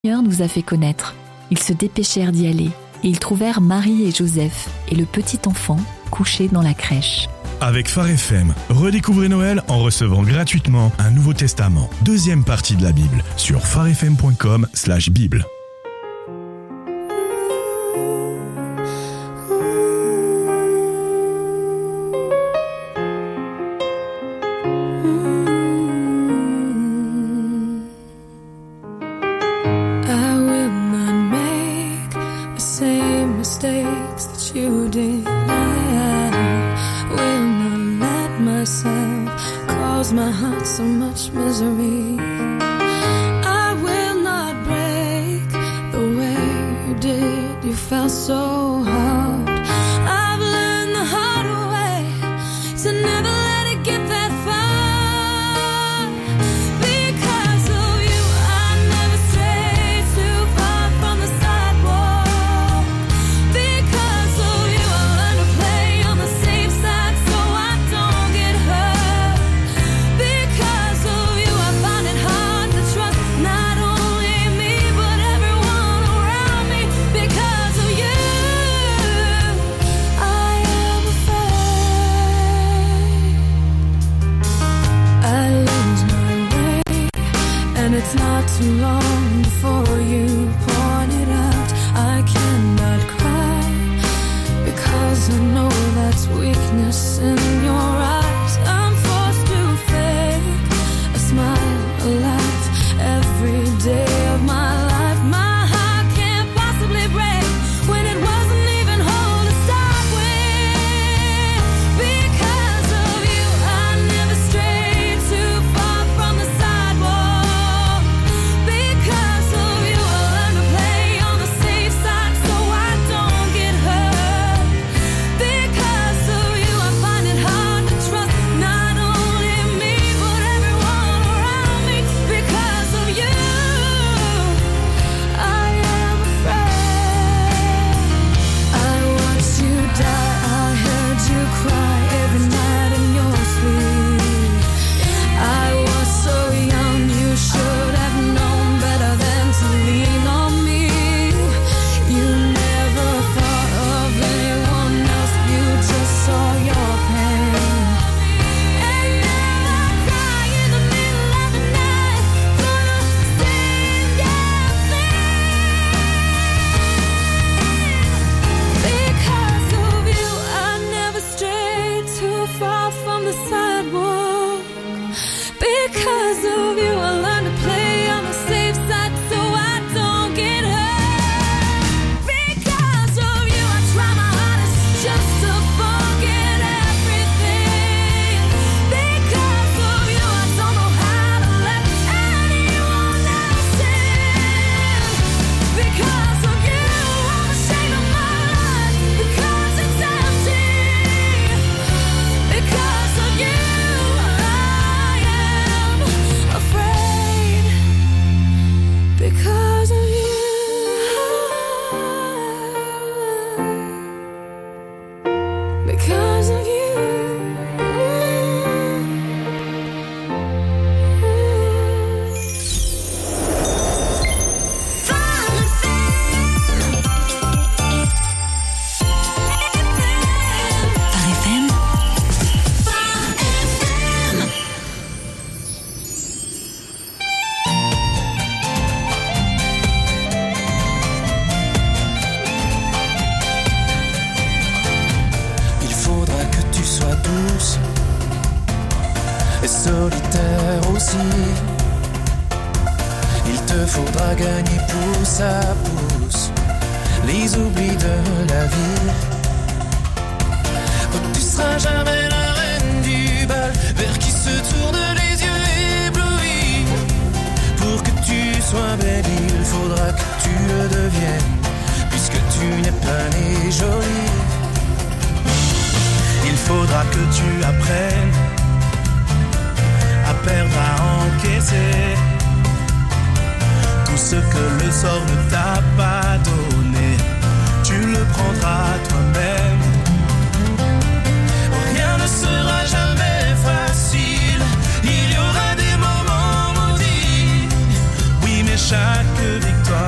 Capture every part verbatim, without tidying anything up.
Seigneur nous a fait connaître. Ils se dépêchèrent d'y aller, et ils trouvèrent Marie et Joseph et le petit enfant couché dans la crèche. Avec Phare F M, redécouvrez Noël en recevant gratuitement un Nouveau Testament, deuxième partie de la Bible, sur pharefm point com slash bible. Chaque victoire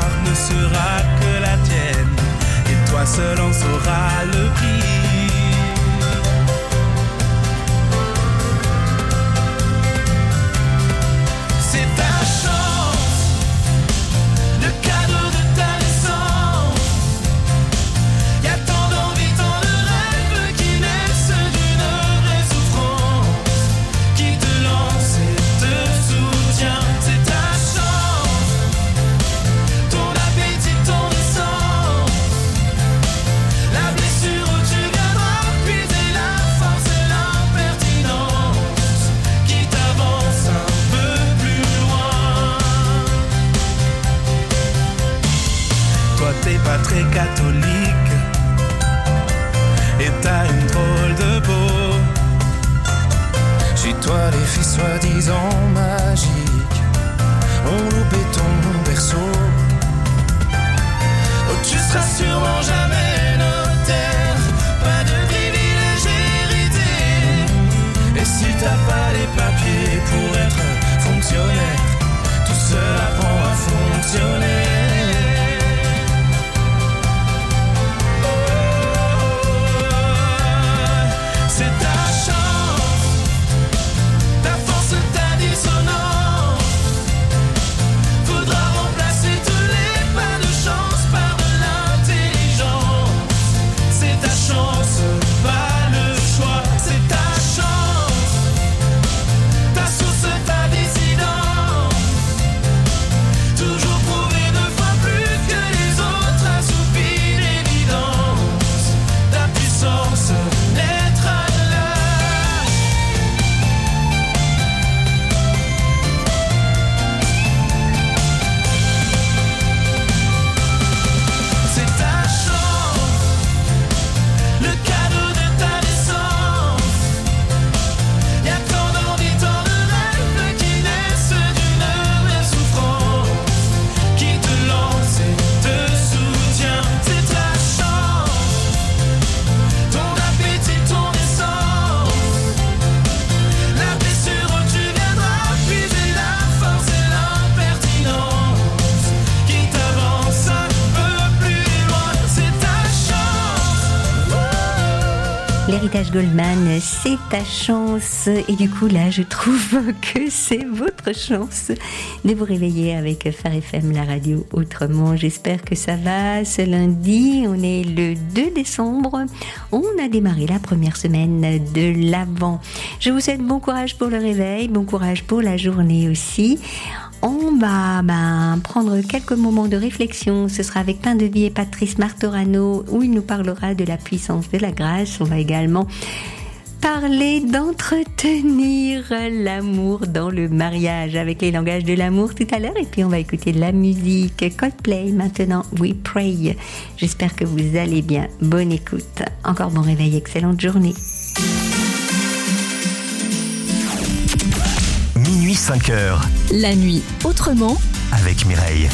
t'es pas très catholique. Et t'as une drôle de peau. Chez toi les filles soi-disant magiques ont loupé ton berceau. Oh, tu seras sûrement jamais notaire, pas de privilège hérité. Et si t'as pas les papiers pour être fonctionnaire, tout seul apprend à fonctionner. L'héritage Goldman, c'est ta chance. Et du coup, là, je trouve que c'est votre chance de vous réveiller avec Phare F M, la radio autrement. J'espère que ça va. Ce lundi, on est le deux décembre. On a démarré la première semaine de l'Avent. Je vous souhaite bon courage pour le réveil, bon courage pour la journée aussi. On va ben, prendre quelques moments de réflexion. Ce sera avec Pain de Vie et Patrice Martorano où il nous parlera de la puissance de la grâce. On va également parler d'entretenir l'amour dans le mariage avec les langages de l'amour tout à l'heure. Et puis on va écouter de la musique. Coldplay maintenant, We Pray. J'espère que vous allez bien. Bonne écoute. Encore bon réveil, excellente journée. Minuit cinq heures. La nuit autrement Avec Mireille.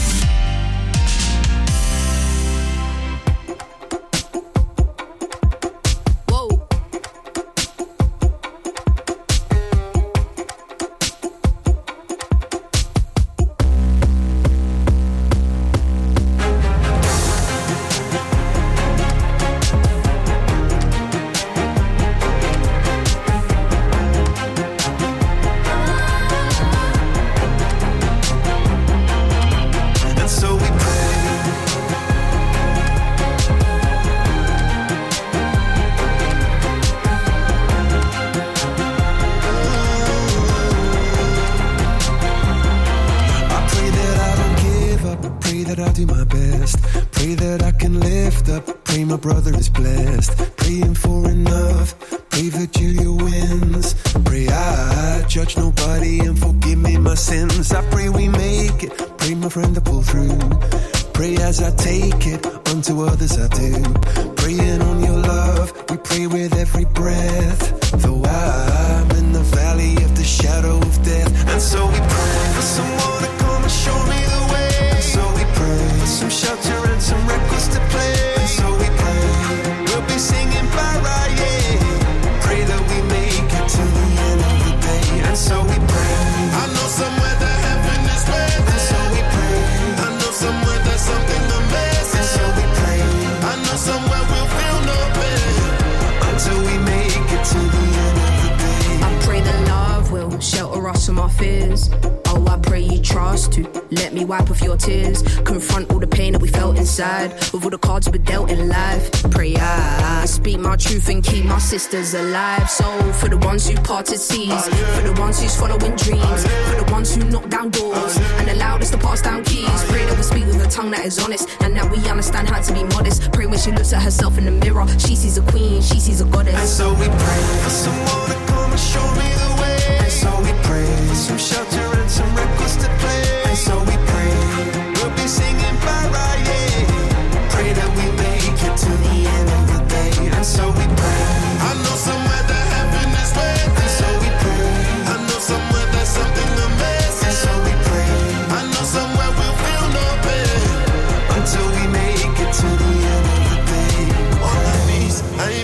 Sisters alive, so for the ones who parted seas, uh, yeah. For the ones who's following dreams, uh, yeah. For the ones who knock down doors, uh, yeah. And allowed us to pass down keys. Uh, Pray yeah. that we speak with a tongue that is honest, and that we understand how to be modest. Pray when she looks at herself in the mirror, she sees a queen, she sees a goddess. And so we pray for someone to come and show me the way. And so we pray for some shelter and some records to play. And so we pray we'll be singing para, yeah.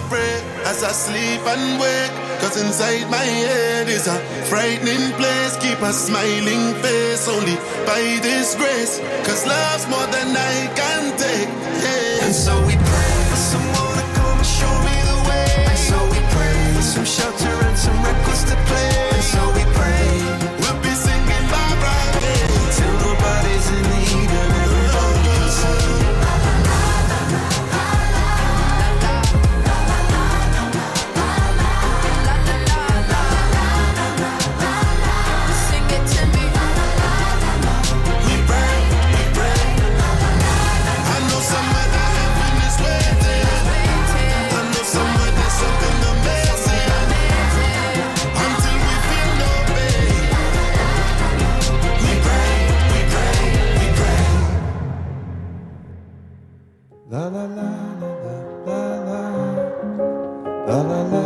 pray as I sleep and wake, cause inside my head is a frightening place. Keep a smiling face only by this grace, cause love's more than I can take, yeah. And so we pray for someone to come and show me the way. And so we pray for some shelter and some records to play. And so we pray we'll be singing Barbara Gay till nobody's in need and everybody can sing. La la la la la la la la la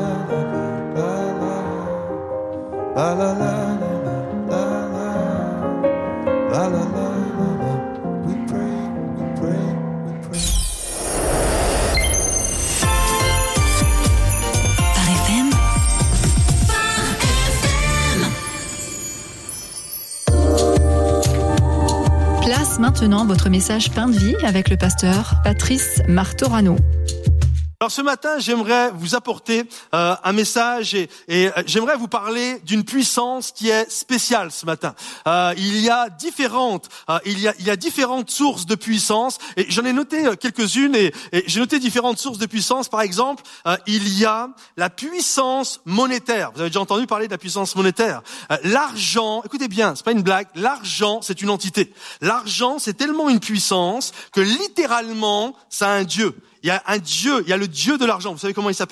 la la la la la la la la. We pray, we pray, we pray. Phare F M. Place maintenant votre message pain de vie avec le pasteur Patrice Martorano. Alors ce matin, j'aimerais vous apporter euh, un message et, et euh, j'aimerais vous parler d'une puissance qui est spéciale ce matin. Euh, il y a différentes, euh, il y a, il y a différentes sources de puissance et j'en ai noté euh, quelques-unes et, et j'ai noté différentes sources de puissance. Par exemple, euh, il y a la puissance monétaire. Vous avez déjà entendu parler de la puissance monétaire. Euh, l'argent, écoutez bien, c'est pas une blague. L'argent, c'est une entité. L'argent, c'est tellement une puissance que littéralement, ça a un dieu. Il y a un dieu, il y a le dieu de l'argent. Vous savez comment il s'appelle ?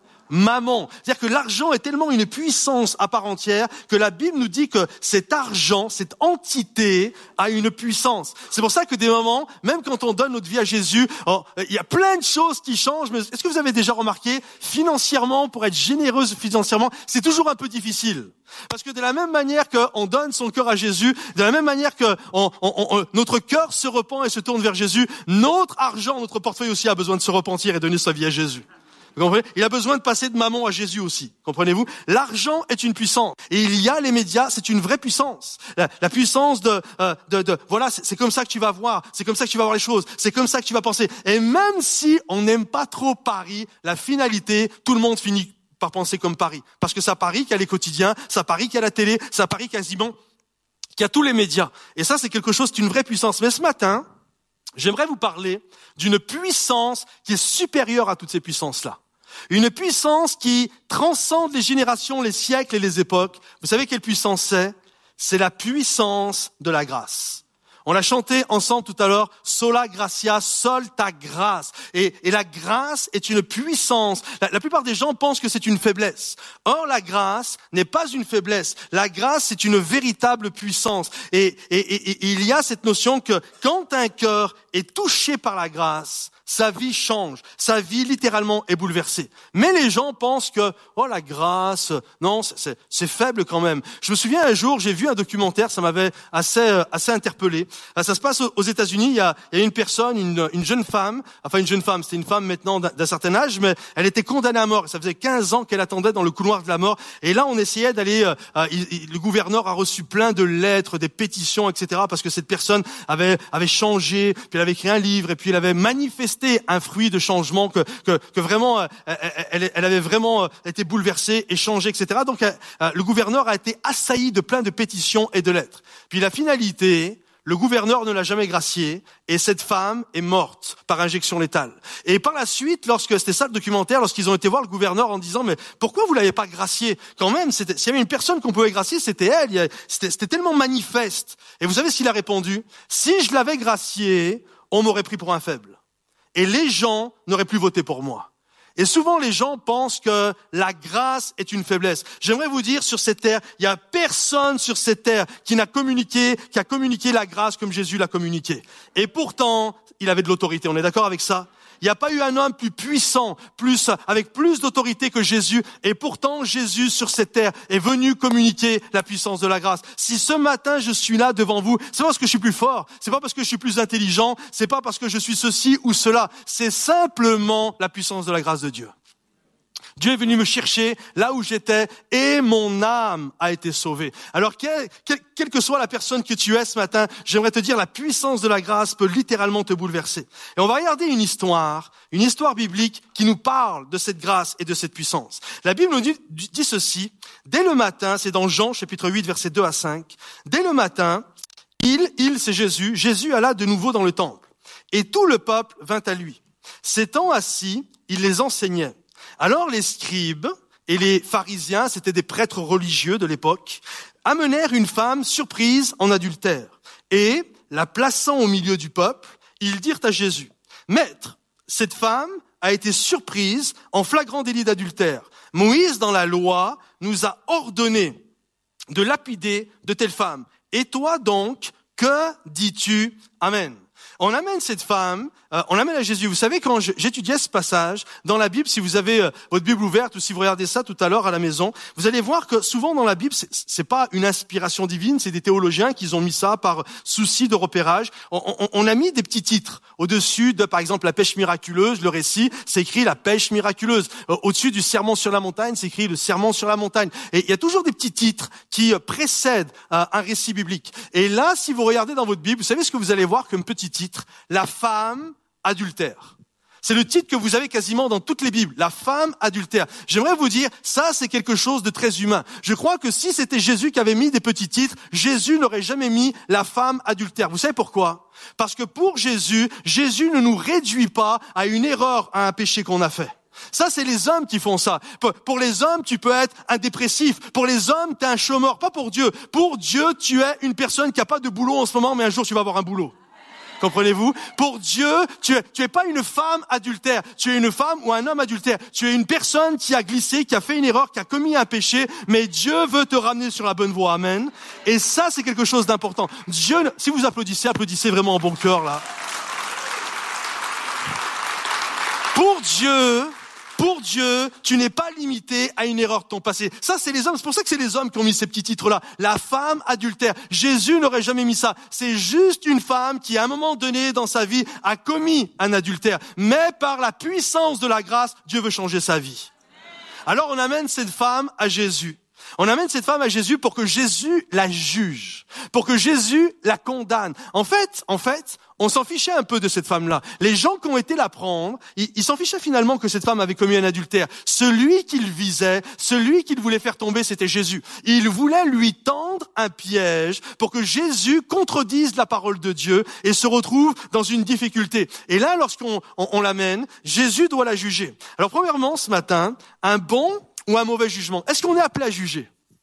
Mammon. C'est-à-dire que l'argent est tellement une puissance à part entière que la Bible nous dit que cet argent, cette entité a une puissance. C'est pour ça que des moments, même quand on donne notre vie à Jésus, oh, il y a plein de choses qui changent. Mais est-ce que vous avez déjà remarqué, financièrement, pour être généreuse financièrement, c'est toujours un peu difficile. Parce que de la même manière qu'on donne son cœur à Jésus, de la même manière que on, on, on, notre cœur se repent et se tourne vers Jésus, notre argent, notre portefeuille aussi a besoin de se repentir et donner sa vie à Jésus. Vous comprenez ? Il a besoin de passer de mammon à Jésus aussi. Comprenez-vous ? L'argent est une puissance. Et il y a les médias, c'est une vraie puissance. La, la puissance de, euh, de, de, voilà, c'est, c'est comme ça que tu vas voir. C'est comme ça que tu vas voir les choses. C'est comme ça que tu vas penser. Et même si on n'aime pas trop Paris, la finalité, tout le monde finit par penser comme Paris. Parce que c'est à Paris qu'il y a les quotidiens, c'est à Paris qu'il y a la télé, c'est à Paris quasiment qu'il y a tous les médias. Et ça, c'est quelque chose, c'est une vraie puissance. Mais ce matin, j'aimerais vous parler d'une puissance qui est supérieure à toutes ces puissances-là. Une puissance qui transcende les générations, les siècles et les époques. Vous savez quelle puissance c'est ? C'est la puissance de la grâce. On a chanté ensemble tout à l'heure, Sola Gratia, Sol ta grâce. Et, et la grâce est une puissance. La, la plupart des gens pensent que c'est une faiblesse. Or, la grâce n'est pas une faiblesse. La grâce, c'est une véritable puissance. Et, et, et, et il y a cette notion que quand un cœur est touché par la grâce, sa vie change, sa vie littéralement est bouleversée. Mais les gens pensent que oh la grâce, non, c'est, c'est, c'est faible quand même. Je me souviens un jour, j'ai vu un documentaire, ça m'avait assez assez interpellé. Ça se passe aux États-Unis. Il y a, il y a une personne, une, une jeune femme, enfin une jeune femme, c'était une femme maintenant d'un, d'un certain âge, mais elle était condamnée à mort. Et ça faisait quinze ans qu'elle attendait dans le couloir de la mort. Et là, on essayait d'aller. Euh, il, il, le gouverneur a reçu plein de lettres, des pétitions, et cetera, parce que cette personne avait avait changé, puis elle avait écrit un livre, et puis elle avait manifesté un fruit de changement que que, que vraiment elle, elle, elle avait vraiment été bouleversée et changée, et cetera. Donc le gouverneur a été assailli de plein de pétitions et de lettres. Puis la finalité, le gouverneur ne l'a jamais graciée et cette femme est morte par injection létale. Et par la suite, lorsque c'était ça le documentaire, lorsqu'ils ont été voir le gouverneur en disant mais pourquoi vous l'avez pas graciée ? Quand même, c'était, s'il y avait une personne qu'on pouvait gracier, c'était elle. Il y avait, c'était, c'était tellement manifeste. Et vous savez ce qu'il a répondu ? Si je l'avais graciée, on m'aurait pris pour un faible. Et les gens n'auraient plus voté pour moi. Et souvent, les gens pensent que la grâce est une faiblesse. J'aimerais vous dire, sur cette terre, il y a personne sur cette terre qui n'a communiqué, qui a communiqué la grâce comme Jésus l'a communiqué. Et pourtant, il avait de l'autorité. On est d'accord avec ça ? Il n'y a pas eu un homme plus puissant, plus, avec plus d'autorité que Jésus. Et pourtant, Jésus, sur cette terre, est venu communiquer la puissance de la grâce. Si ce matin, je suis là devant vous, c'est pas parce que je suis plus fort, c'est pas parce que je suis plus intelligent, c'est pas parce que je suis ceci ou cela. C'est simplement la puissance de la grâce de Dieu. Dieu est venu me chercher là où j'étais et mon âme a été sauvée. Alors, quelle, quelle, quelle que soit la personne que tu es ce matin, j'aimerais te dire la puissance de la grâce peut littéralement te bouleverser. Et on va regarder une histoire, une histoire biblique qui nous parle de cette grâce et de cette puissance. La Bible nous dit, dit ceci, dès le matin, c'est dans Jean chapitre huit, versets deux à cinq, dès le matin, il, il c'est Jésus, Jésus alla de nouveau dans le temple et tout le peuple vint à lui. S'étant assis, il les enseignait. Alors les scribes et les pharisiens, c'était des prêtres religieux de l'époque, amenèrent une femme surprise en adultère. Et, la plaçant au milieu du peuple, ils dirent à Jésus, « Maître, cette femme a été surprise en flagrant délit d'adultère. Moïse, dans la loi, nous a ordonné de lapider de telles femmes. Et toi donc, que dis-tu? Amen. » On amène cette femme, euh, on l'amène à Jésus. Vous savez, quand j'étudiais ce passage dans la Bible, si vous avez euh, votre Bible ouverte ou si vous regardez ça tout à l'heure à la maison, vous allez voir que souvent dans la Bible, c'est, c'est pas une inspiration divine, c'est des théologiens qui ont mis ça par souci de repérage. On, on, on a mis des petits titres au-dessus de, par exemple, la pêche miraculeuse. Le récit, c'est écrit la pêche miraculeuse. Euh, au-dessus du sermon sur la montagne, c'est écrit le sermon sur la montagne. Et il y a toujours des petits titres qui euh, précèdent euh, un récit biblique. Et là, si vous regardez dans votre Bible, vous savez ce que vous allez voir comme petit titre? La femme adultère. C'est le titre que vous avez quasiment dans toutes les Bibles. La femme adultère. J'aimerais vous dire, ça c'est quelque chose de très humain. Je crois que si c'était Jésus qui avait mis des petits titres, Jésus n'aurait jamais mis la femme adultère. Vous savez pourquoi? Parce que pour Jésus, Jésus ne nous réduit pas à une erreur, à un péché qu'on a fait. Ça, c'est les hommes qui font ça. Pour les hommes, tu peux être un dépressif. Pour les hommes, tu es un chômeur. Pas pour Dieu. Pour Dieu, tu es une personne qui n'a pas de boulot en ce moment, mais un jour tu vas avoir un boulot. Comprenez-vous? Pour Dieu, tu es, tu es pas une femme adultère. Tu es une femme ou un homme adultère. Tu es une personne qui a glissé, qui a fait une erreur, qui a commis un péché, mais Dieu veut te ramener sur la bonne voie. Amen. Et ça, c'est quelque chose d'important. Dieu, si vous applaudissez, applaudissez vraiment en bon cœur, là. Pour Dieu, Pour Dieu, tu n'es pas limité à une erreur de ton passé. Ça, c'est les hommes. C'est pour ça que c'est les hommes qui ont mis ces petits titres-là. La femme adultère. Jésus n'aurait jamais mis ça. C'est juste une femme qui, à un moment donné dans sa vie, a commis un adultère. Mais par la puissance de la grâce, Dieu veut changer sa vie. Alors, on amène cette femme à Jésus. On amène cette femme à Jésus pour que Jésus la juge, pour que Jésus la condamne. En fait, en fait, on s'en fichait un peu de cette femme-là. Les gens qui ont été la prendre, ils, ils s'en fichaient finalement que cette femme avait commis un adultère. Celui qu'il visait, celui qu'il voulait faire tomber, c'était Jésus. Il voulait lui tendre un piège pour que Jésus contredise la parole de Dieu et se retrouve dans une difficulté. Et là, lorsqu'on on, on l'amène, Jésus doit la juger. Alors premièrement, ce matin, un bon ou un mauvais jugement. Est-ce qu'on est appelé à juger?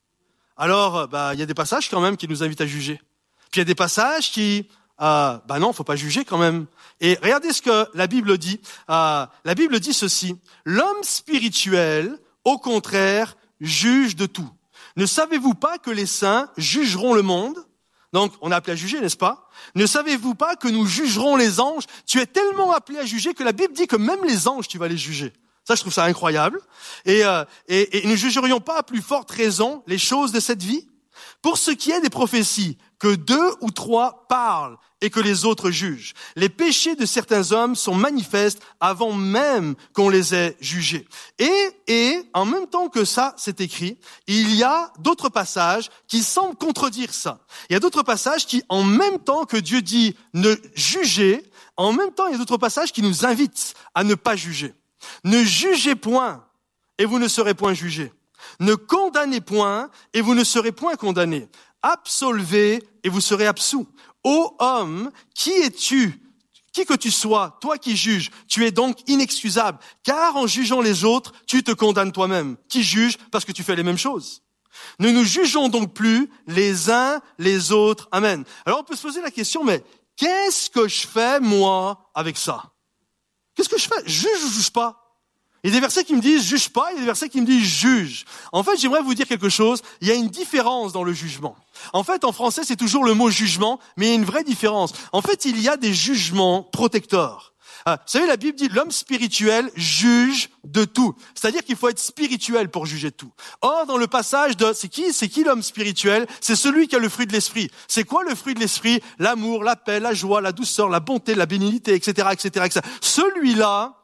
Alors, bah, il y a des passages quand même qui nous invitent à juger. Puis il y a des passages qui, euh, bah non, faut pas juger quand même. Et regardez ce que la Bible dit. Euh, la Bible dit ceci. L'homme spirituel, au contraire, juge de tout. Ne savez-vous pas que les saints jugeront le monde? Donc, on est appelé à juger, n'est-ce pas? Ne savez-vous pas que nous jugerons les anges? Tu es tellement appelé à juger que la Bible dit que même les anges, tu vas les juger. Ça, je trouve ça incroyable. Et, euh, et, et ne jugerions pas à plus forte raison les choses de cette vie? Pour ce qui est des prophéties, que deux ou trois parlent et que les autres jugent. Les péchés de certains hommes sont manifestes avant même qu'on les ait jugés. Et, et en même temps que ça, c'est écrit, il y a d'autres passages qui semblent contredire ça. Il y a d'autres passages qui, en même temps que Dieu dit ne jugez, en même temps, il y a d'autres passages qui nous invitent à ne pas juger. Ne jugez point, et vous ne serez point jugés. Ne condamnez point, et vous ne serez point condamnés. Absolvez, et vous serez absous. Ô homme, qui es-tu? Qui que tu sois, toi qui juges, tu es donc inexcusable, car en jugeant les autres, tu te condamnes toi-même. Qui juge parce que tu fais les mêmes choses? Ne nous jugeons donc plus les uns les autres. Amen. Alors on peut se poser la question, mais qu'est-ce que je fais, moi, avec ça? Qu'est-ce que je fais? Juge ou juge pas? Il y a des versets qui me disent juge pas, il y a des versets qui me disent juge. En fait, j'aimerais vous dire quelque chose. Il y a une différence dans le jugement. En fait, en français, c'est toujours le mot jugement, mais il y a une vraie différence. En fait, il y a des jugements protecteurs. Euh, vous savez, la Bible dit l'homme spirituel juge de tout. C'est-à-dire qu'il faut être spirituel pour juger de tout. Or, dans le passage de c'est qui, c'est qui l'homme spirituel? C'est celui qui a le fruit de l'esprit. C'est quoi le fruit de l'esprit? L'amour, la paix, la joie, la douceur, la bonté, la bénignité, et cetera, et cetera, et cetera. Celui-là,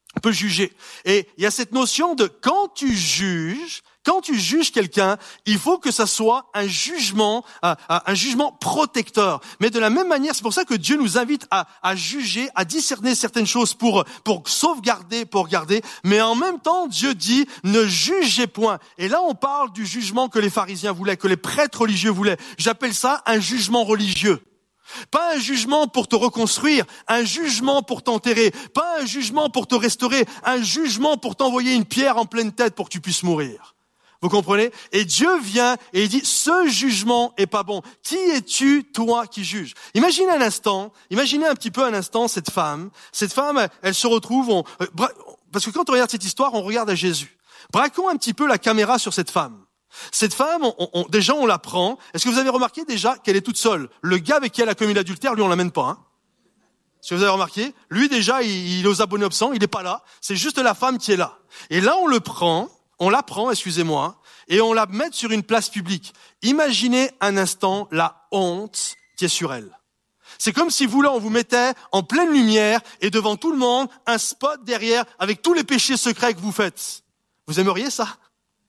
On peut juger. Et il y a cette notion de quand tu juges, quand tu juges quelqu'un, il faut que ça soit un jugement, un, un jugement protecteur. Mais de la même manière, c'est pour ça que Dieu nous invite à, à juger, à discerner certaines choses pour, pour sauvegarder, pour garder. Mais en même temps, Dieu dit, ne jugez point. Et là, on parle du jugement que les pharisiens voulaient, que les prêtres religieux voulaient. J'appelle ça un jugement religieux. Pas un jugement pour te reconstruire, un jugement pour t'enterrer, pas un jugement pour te restaurer, un jugement pour t'envoyer une pierre en pleine tête pour que tu puisses mourir. Vous comprenez? Et Dieu vient et il dit, ce jugement est pas bon. Qui es-tu, toi, qui juges? Imaginez un instant, imaginez un petit peu un instant cette femme. Cette femme, elle, elle se retrouve, on, euh, bra- parce que quand on regarde cette histoire, on regarde à Jésus. Braquons un petit peu la caméra sur cette femme. Cette femme, on, on, déjà on la prend. Est-ce que vous avez remarqué déjà qu'elle est toute seule? Le gars avec qui elle a commis l'adultère, lui on l'amène pas. Hein. Est-ce que vous avez remarqué? Lui déjà, il, il est aux abonnés absents, il est pas là. C'est juste la femme qui est là. Et là on le prend. On la prend, excusez-moi, et on la met sur une place publique. Imaginez un instant la honte qui est sur elle. C'est comme si vous, là, on vous mettait en pleine lumière et devant tout le monde, un spot derrière avec tous les péchés secrets que vous faites. Vous aimeriez ça?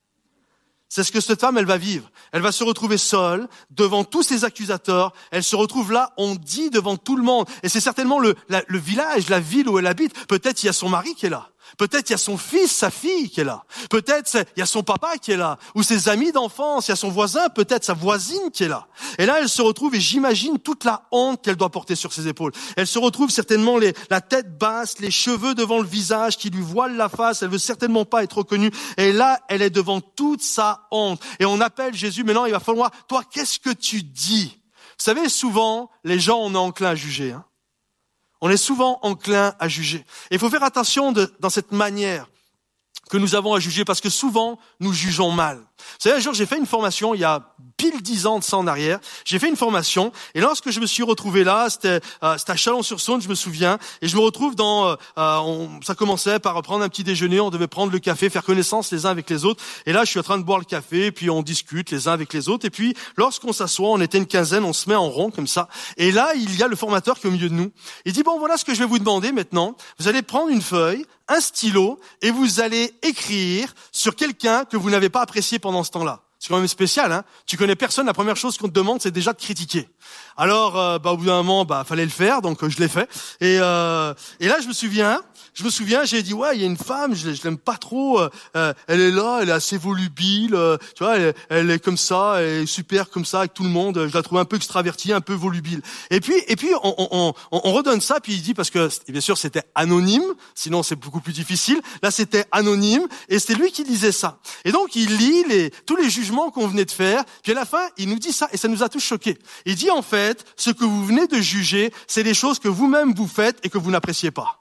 C'est ce que cette femme, elle va vivre. Elle va se retrouver seule, devant tous ses accusateurs. Elle se retrouve là, on dit devant tout le monde. Et c'est certainement le, la, le village, la ville où elle habite. Peut-être il y a son mari qui est là. Peut-être il y a son fils, sa fille qui est là. Peut-être il y a son papa qui est là. Ou ses amis d'enfance, il y a son voisin, peut-être sa voisine qui est là. Et là, elle se retrouve, et j'imagine toute la honte qu'elle doit porter sur ses épaules. Elle se retrouve certainement les, la tête basse, les cheveux devant le visage qui lui voilent la face. Elle veut certainement pas être reconnue. Et là, elle est devant toute sa honte. Et on appelle Jésus, maintenant il va falloir, toi, qu'est-ce que tu dis? Vous savez, souvent, les gens, on est enclin à juger, hein. On est souvent enclin à juger. Et il faut faire attention de, dans cette manière que nous avons à juger, parce que souvent, nous jugeons mal. Vous savez, un jour, j'ai fait une formation, il y a pile dix ans de ça en arrière. J'ai fait une formation, et lorsque je me suis retrouvé là, c'était, euh, c'était à Chalon-sur-Saône, je me souviens, et je me retrouve dans, euh, on, ça commençait par prendre un petit déjeuner, on devait prendre le café, faire connaissance les uns avec les autres, et là, je suis en train de boire le café, puis on discute les uns avec les autres, et puis, lorsqu'on s'assoit, on était une quinzaine, on se met en rond, comme ça, et là, il y a le formateur qui est au milieu de nous. Il dit, bon, voilà ce que je vais vous demander maintenant. Vous allez prendre une feuille, un stylo, et vous allez écrire sur quelqu'un que vous n'avez pas apprécié pendant ce temps-là. C'est quand même spécial, hein. Tu connais personne, la première chose qu'on te demande, c'est déjà de critiquer. Alors, euh, bah, au bout d'un moment, bah, fallait le faire, donc euh, je l'ai fait. Et, euh, et là, je me souviens, je me souviens, j'ai dit, ouais, il y a une femme, je, je l'aime pas trop. Euh, elle est là, elle est assez volubile, euh, tu vois, elle, elle est comme ça, elle est super comme ça avec tout le monde. Je la trouve un peu extravertie, un peu volubile. Et puis, et puis, on, on, on, on redonne ça, puis il dit, parce que bien sûr, c'était anonyme, sinon c'est beaucoup plus difficile. Là, c'était anonyme, et c'était lui qui disait ça. Et donc, il lit les, tous les jugements qu'on venait de faire, puis à la fin, il nous dit ça, et ça nous a tous choqués. Il dit, en fait, ce que vous venez de juger, c'est des choses que vous-même vous faites et que vous n'appréciez pas.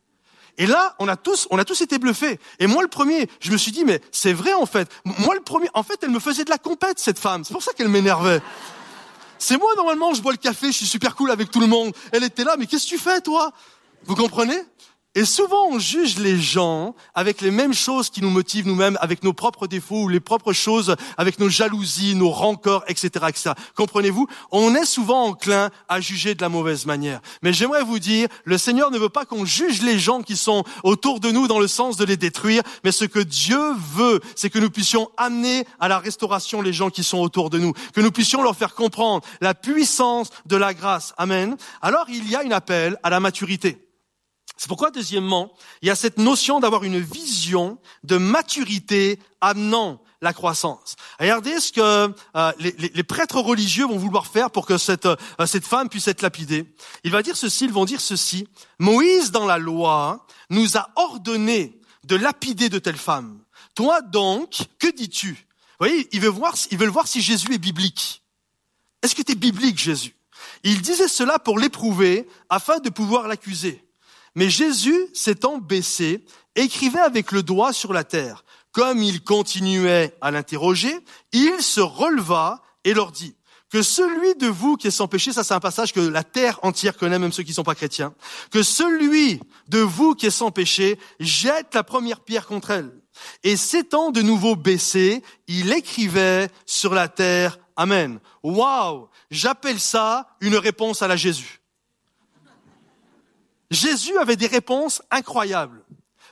Et là, on a tous, on a tous été bluffés. Et moi, le premier, je me suis dit, mais c'est vrai, en fait. Moi, le premier, en fait, elle me faisait de la compète, cette femme. C'est pour ça qu'elle m'énervait. C'est moi, normalement, je bois le café, je suis super cool avec tout le monde. Elle était là, mais qu'est-ce que tu fais, toi? Vous comprenez? Et souvent, on juge les gens avec les mêmes choses qui nous motivent nous-mêmes, avec nos propres défauts ou les propres choses, avec nos jalousies, nos rancœurs, et cetera, et cetera. Comprenez-vous? On est souvent enclin à juger de la mauvaise manière. Mais j'aimerais vous dire, le Seigneur ne veut pas qu'on juge les gens qui sont autour de nous dans le sens de les détruire, mais ce que Dieu veut, c'est que nous puissions amener à la restauration les gens qui sont autour de nous, que nous puissions leur faire comprendre la puissance de la grâce. Amen. Alors, il y a un appel à la maturité. C'est pourquoi, deuxièmement, il y a cette notion d'avoir une vision de maturité amenant la croissance. Regardez ce que euh, les, les, les prêtres religieux vont vouloir faire pour que cette, euh, cette femme puisse être lapidée. Il va dire ceci, ils vont dire ceci. Moïse, dans la loi, nous a ordonné de lapider de telles femmes. Toi donc, que dis-tu? Vous voyez, ils veulent voir, ils veulent voir si Jésus est biblique. Est-ce que tu es biblique, Jésus? Il disait cela pour l'éprouver, afin de pouvoir l'accuser. Mais Jésus, s'étant baissé, écrivait avec le doigt sur la terre. Comme il continuait à l'interroger, il se releva et leur dit que celui de vous qui est sans péché, ça c'est un passage que la terre entière connaît, même ceux qui ne sont pas chrétiens, que celui de vous qui est sans péché jette la première pierre contre elle. Et s'étant de nouveau baissé, il écrivait sur la terre. Amen. Waouh! J'appelle ça une réponse à la Jésus. Jésus avait des réponses incroyables. Vous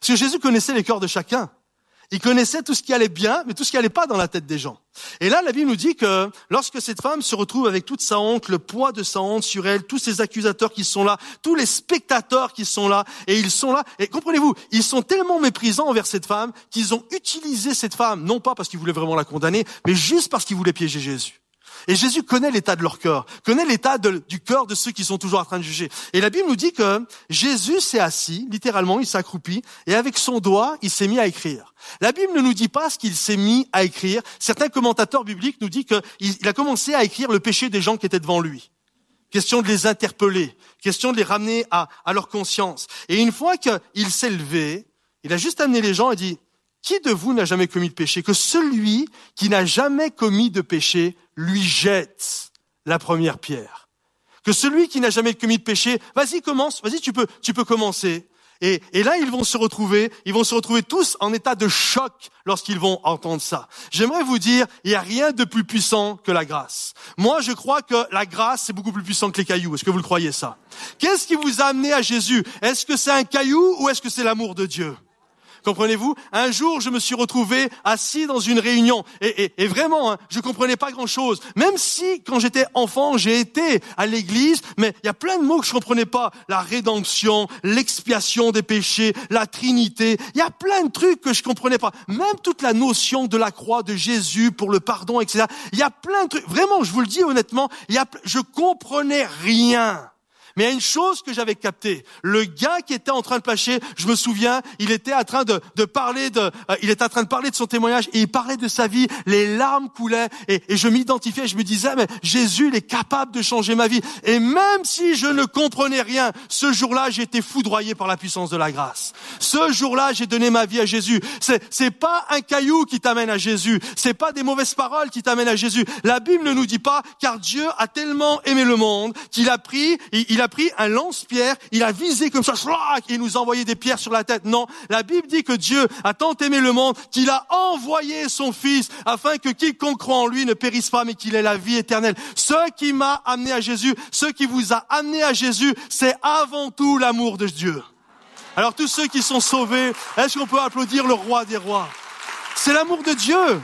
Parce que Jésus connaissait les cœurs de chacun. Il connaissait tout ce qui allait bien, mais tout ce qui allait pas dans la tête des gens. Et là, la Bible nous dit que lorsque cette femme se retrouve avec toute sa honte, le poids de sa honte sur elle, tous ces accusateurs qui sont là, tous les spectateurs qui sont là, et ils sont là, et comprenez-vous, ils sont tellement méprisants envers cette femme qu'ils ont utilisé cette femme, non pas parce qu'ils voulaient vraiment la condamner, mais juste parce qu'ils voulaient piéger Jésus. Et Jésus connaît l'état de leur cœur, connaît l'état de, du cœur de ceux qui sont toujours en train de juger. Et la Bible nous dit que Jésus s'est assis, littéralement, il s'accroupit, et avec son doigt, il s'est mis à écrire. La Bible ne nous dit pas ce qu'il s'est mis à écrire. Certains commentateurs bibliques nous disent qu'il a commencé à écrire le péché des gens qui étaient devant lui. Question de les interpeller, question de les ramener à, à leur conscience. Et une fois qu'il s'est levé, il a juste amené les gens et dit, qui de vous n'a jamais commis de péché? Que celui qui n'a jamais commis de péché lui jette la première pierre. Que celui qui n'a jamais commis de péché, vas-y, commence, vas-y, tu peux, tu peux commencer. Et, et là, ils vont se retrouver, ils vont se retrouver tous en état de choc lorsqu'ils vont entendre ça. J'aimerais vous dire, il n'y a rien de plus puissant que la grâce. Moi, je crois que la grâce, c'est beaucoup plus puissant que les cailloux. Est-ce que vous le croyez ça? Qu'est-ce qui vous a amené à Jésus? Est-ce que c'est un caillou ou est-ce que c'est l'amour de Dieu? Comprenez-vous? Un jour, je me suis retrouvé assis dans une réunion et, et, et vraiment, hein, je comprenais pas grand-chose. Même si, quand j'étais enfant, j'ai été à l'église, mais il y a plein de mots que je comprenais pas. La rédemption, l'expiation des péchés, la Trinité. Il y a plein de trucs que je comprenais pas. Même toute la notion de la croix de Jésus pour le pardon, et cetera. Il y a plein de trucs. Vraiment, je vous le dis honnêtement, il y a, je comprenais rien. Mais il y a une chose que j'avais captée. Le gars qui était en train de prêcher, je me souviens, il était en train de, de parler de, euh, il était en train de parler de son témoignage et il parlait de sa vie. Les larmes coulaient et, et je m'identifiais. Je me disais, mais Jésus, il est capable de changer ma vie. Et même si je ne comprenais rien, ce jour-là, j'ai été foudroyé par la puissance de la grâce. Ce jour-là, j'ai donné ma vie à Jésus. C'est, c'est pas un caillou qui t'amène à Jésus. C'est pas des mauvaises paroles qui t'amènent à Jésus. La Bible ne nous dit pas, car Dieu a tellement aimé le monde qu'il a pris, il, il a pris un lance-pierre, il a visé comme ça, et il nous a envoyé des pierres sur la tête. Non, la Bible dit que Dieu a tant aimé le monde qu'il a envoyé son Fils afin que quiconque croit en lui ne périsse pas mais qu'il ait la vie éternelle. Ce qui m'a amené à Jésus, ce qui vous a amené à Jésus, c'est avant tout l'amour de Dieu. Alors tous ceux qui sont sauvés, est-ce qu'on peut applaudir le roi des rois? C'est l'amour de Dieu.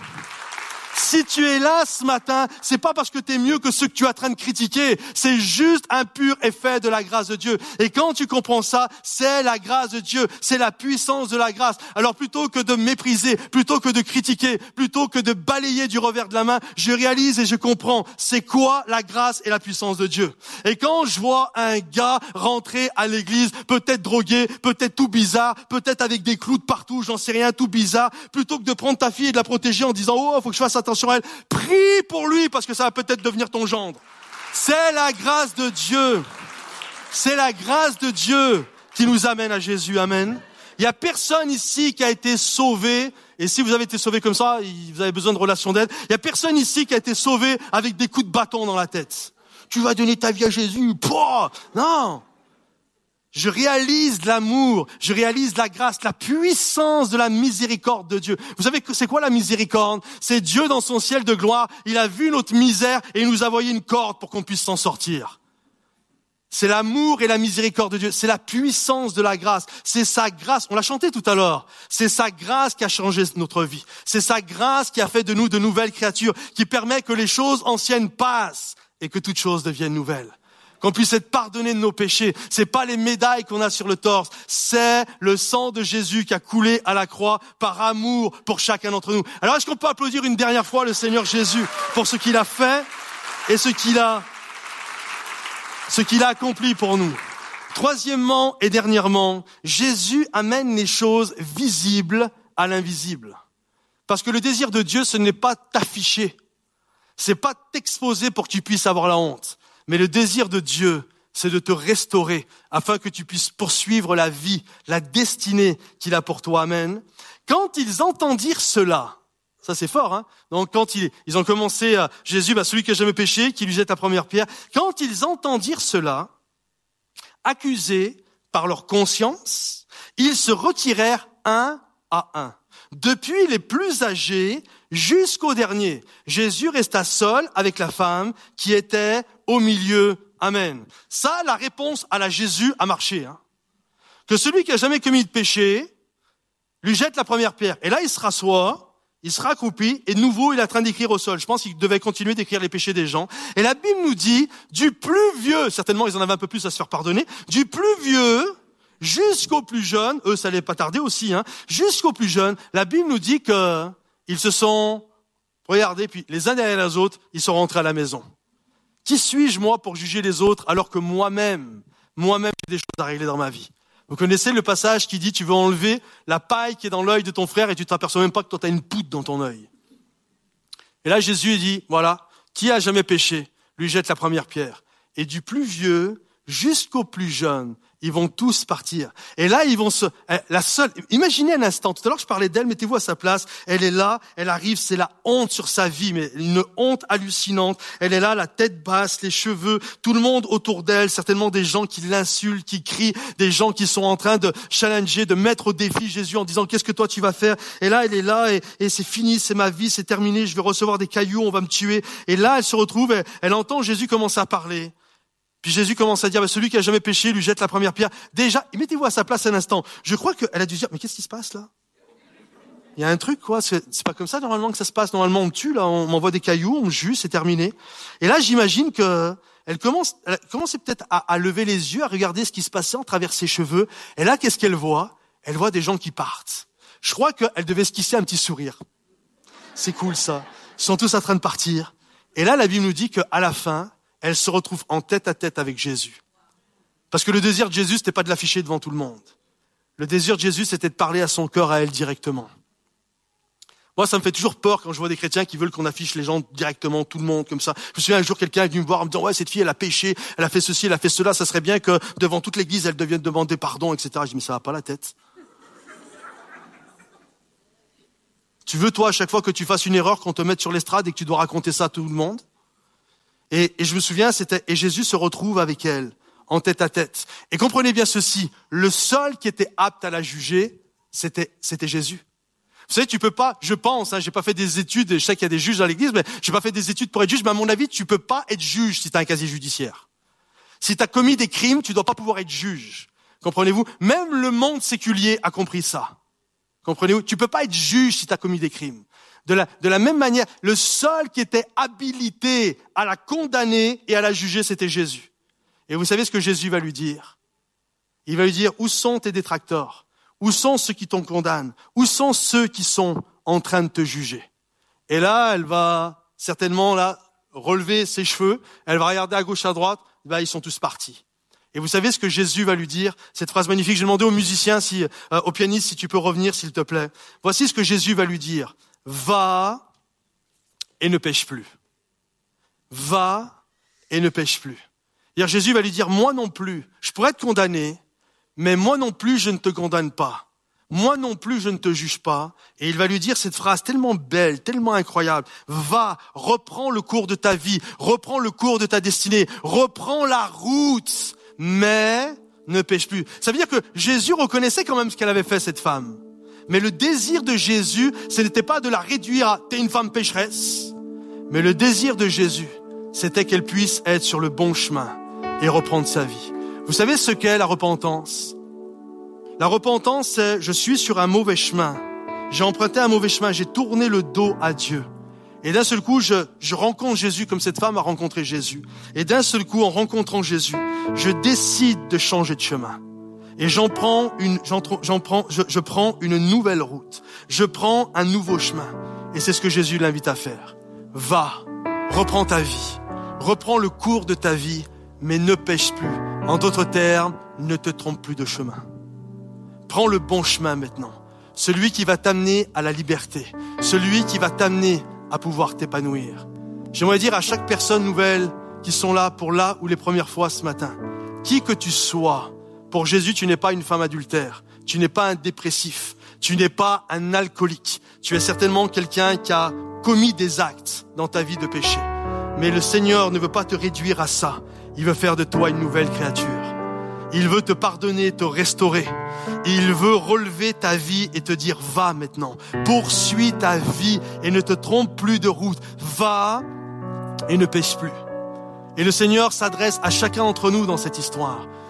Si tu es là ce matin, c'est pas parce que tu es mieux que ceux que tu es en train de critiquer. C'est juste un pur effet de la grâce de Dieu. Et quand tu comprends ça, c'est la grâce de Dieu. C'est la puissance de la grâce. Alors plutôt que de mépriser, plutôt que de critiquer, plutôt que de balayer du revers de la main, je réalise et je comprends c'est quoi la grâce et la puissance de Dieu. Et quand je vois un gars rentrer à l'église, peut-être drogué, peut-être tout bizarre, peut-être avec des clous de partout, j'en sais rien, tout bizarre, plutôt que de prendre ta fille et de la protéger en disant « Oh, faut que je fasse attention à elle », prie pour lui parce que ça va peut-être devenir ton gendre. C'est la grâce de Dieu. C'est la grâce de Dieu qui nous amène à Jésus. Amen. Il y a personne ici qui a été sauvé. Et si vous avez été sauvé comme ça, vous avez besoin de relation d'aide. Il y a personne ici qui a été sauvé avec des coups de bâton dans la tête. Tu vas donner ta vie à Jésus. Pouah, non. Je réalise l'amour, je réalise la grâce, la puissance de la miséricorde de Dieu. Vous savez que c'est quoi la miséricorde? C'est Dieu dans son ciel de gloire, il a vu notre misère et il nous a envoyé une corde pour qu'on puisse s'en sortir. C'est l'amour et la miséricorde de Dieu, c'est la puissance de la grâce, c'est sa grâce, on l'a chanté tout à l'heure, c'est sa grâce qui a changé notre vie, c'est sa grâce qui a fait de nous de nouvelles créatures, qui permet que les choses anciennes passent et que toutes choses deviennent nouvelles. Qu'on puisse être pardonné de nos péchés. C'est pas les médailles qu'on a sur le torse. C'est le sang de Jésus qui a coulé à la croix par amour pour chacun d'entre nous. Alors, est-ce qu'on peut applaudir une dernière fois le Seigneur Jésus pour ce qu'il a fait et ce qu'il a, ce qu'il a accompli pour nous? Troisièmement et dernièrement, Jésus amène les choses visibles à l'invisible. Parce que le désir de Dieu, ce n'est pas t'afficher. C'est pas t'exposer pour que tu puisses avoir la honte. Mais le désir de Dieu, c'est de te restaurer afin que tu puisses poursuivre la vie, la destinée qu'il a pour toi. Amen. Quand ils entendirent cela, ça c'est fort, hein. Donc quand ils, ils ont commencé à Jésus, bah, celui qui n'a jamais péché, qui lui jette la première pierre. Quand ils entendirent cela, accusés par leur conscience, ils se retirèrent un à un. Depuis les plus âgés jusqu'au dernier, Jésus resta seul avec la femme qui était au milieu. Amen. Ça, la réponse à la Jésus a marché. Hein. Que celui qui a jamais commis de péché, lui jette la première pierre. Et là, il se rassoit, il se raccroupit, et de nouveau, il est en train d'écrire au sol. Je pense qu'il devait continuer d'écrire les péchés des gens. Et la Bible nous dit, du plus vieux, certainement ils en avaient un peu plus à se faire pardonner, du plus vieux jusqu'au plus jeune, eux ça allait pas tarder aussi, hein, jusqu'au plus jeune, la Bible nous dit que ils se sont regardés, puis les uns derrière les autres, ils sont rentrés à la maison. Qui suis-je, moi, pour juger les autres, alors que moi-même, moi-même, j'ai des choses à régler dans ma vie? Vous connaissez le passage qui dit, tu veux enlever la paille qui est dans l'œil de ton frère et tu t'aperçois même pas que toi, tu as une poutre dans ton œil. Et là, Jésus dit, voilà, qui a jamais péché, lui jette la première pierre. Et du plus vieux jusqu'au plus jeune, ils vont tous partir. Et là, ils vont se... La seule... Imaginez un instant, tout à l'heure je parlais d'elle, mettez-vous à sa place. Elle est là, elle arrive, c'est la honte sur sa vie, mais une honte hallucinante. Elle est là, la tête basse, les cheveux, tout le monde autour d'elle, certainement des gens qui l'insultent, qui crient, des gens qui sont en train de challenger, de mettre au défi Jésus en disant « Qu'est-ce que toi tu vas faire ?» Et là, elle est là, et, et c'est fini, c'est ma vie, c'est terminé, je vais recevoir des cailloux, on va me tuer. Et là, elle se retrouve, elle, elle entend Jésus commencer à parler. Puis Jésus commence à dire, bah, celui qui a jamais péché, lui jette la première pierre. Déjà, mettez-vous à sa place un instant. Je crois qu'elle a dû dire, mais qu'est-ce qui se passe là? Il y a un truc, quoi. C'est, c'est pas comme ça, normalement, que ça se passe. Normalement, on me tue, là, on m'envoie des cailloux, on me juge, c'est terminé. Et là, j'imagine que elle commence, elle commençait peut-être à, à lever les yeux, à regarder ce qui se passait en travers ses cheveux. Et là, qu'est-ce qu'elle voit? Elle voit des gens qui partent. Je crois qu'elle devait esquisser un petit sourire. C'est cool, ça. Ils sont tous en train de partir. Et là, la Bible nous dit qu'à la fin, elle se retrouve en tête à tête avec Jésus. Parce que le désir de Jésus, c'était pas de l'afficher devant tout le monde. Le désir de Jésus, c'était de parler à son cœur, à elle directement. Moi, ça me fait toujours peur quand je vois des chrétiens qui veulent qu'on affiche les gens directement, tout le monde, comme ça. Je me souviens un jour, quelqu'un est venu me voir en me disant, ouais, cette fille, elle a péché, elle a fait ceci, elle a fait cela, ça serait bien que devant toute l'église, elle devienne demander pardon, et cetera. Je dis, mais ça va pas la tête. Tu veux, toi, à chaque fois que tu fasses une erreur, qu'on te mette sur l'estrade et que tu dois raconter ça à tout le monde? Et, et je me souviens, c'était, et Jésus se retrouve avec elle, en tête à tête. Et comprenez bien ceci, le seul qui était apte à la juger, c'était, c'était Jésus. Vous savez, tu peux pas, je pense, hein, j'ai pas fait des études, je sais qu'il y a des juges dans l'église, mais j'ai pas fait des études pour être juge, mais à mon avis, tu peux pas être juge si tu as un casier judiciaire. Si tu as commis des crimes, tu dois pas pouvoir être juge. Comprenez-vous? Même le monde séculier a compris ça. Comprenez-vous? Tu peux pas être juge si tu as commis des crimes. De la, de la même manière, le seul qui était habilité à la condamner et à la juger, c'était Jésus. Et vous savez ce que Jésus va lui dire? Il va lui dire, où sont tes détracteurs? Où sont ceux qui t'en condamnent? Où sont ceux qui sont en train de te juger? Et là, elle va certainement là relever ses cheveux, elle va regarder à gauche, à droite, bah, ils sont tous partis. Et vous savez ce que Jésus va lui dire? Cette phrase magnifique, j'ai demandé aux musiciens, si, euh, au pianiste, si tu peux revenir, s'il te plaît. Voici ce que Jésus va lui dire. Va et ne pêche plus. Va et ne pêche plus. Hier, Jésus va lui dire, moi non plus, je pourrais te condamner, mais moi non plus, je ne te condamne pas. Moi non plus, je ne te juge pas. Et il va lui dire cette phrase tellement belle, tellement incroyable. Va, reprends le cours de ta vie, reprends le cours de ta destinée, reprends la route, mais ne pêche plus. Ça veut dire que Jésus reconnaissait quand même ce qu'elle avait fait, cette femme. Mais le désir de Jésus, ce n'était pas de la réduire à « t'es une femme pécheresse », mais le désir de Jésus, c'était qu'elle puisse être sur le bon chemin et reprendre sa vie. Vous savez ce qu'est la repentance? La repentance, c'est « je suis sur un mauvais chemin, j'ai emprunté un mauvais chemin, j'ai tourné le dos à Dieu ». Et d'un seul coup, je, je rencontre Jésus comme cette femme a rencontré Jésus. Et d'un seul coup, en rencontrant Jésus, je décide de changer de chemin. Et j'en prends une, j'en, j'en prends, je, je prends une nouvelle route. Je prends un nouveau chemin. Et c'est ce que Jésus l'invite à faire. Va, reprends ta vie. Reprends le cours de ta vie, mais ne pêche plus. En d'autres termes, ne te trompe plus de chemin. Prends le bon chemin maintenant. Celui qui va t'amener à la liberté. Celui qui va t'amener à pouvoir t'épanouir. J'aimerais dire à chaque personne nouvelle qui sont là pour là ou les premières fois ce matin, qui que tu sois, pour Jésus, tu n'es pas une femme adultère, tu n'es pas un dépressif, tu n'es pas un alcoolique. Tu es certainement quelqu'un qui a commis des actes dans ta vie de péché. Mais le Seigneur ne veut pas te réduire à ça. Il veut faire de toi une nouvelle créature. Il veut te pardonner, te restaurer. Il veut relever ta vie et te dire, va maintenant, poursuis ta vie et ne te trompe plus de route. Va et ne pêche plus. Et le Seigneur s'adresse à chacun d'entre nous dans cette histoire.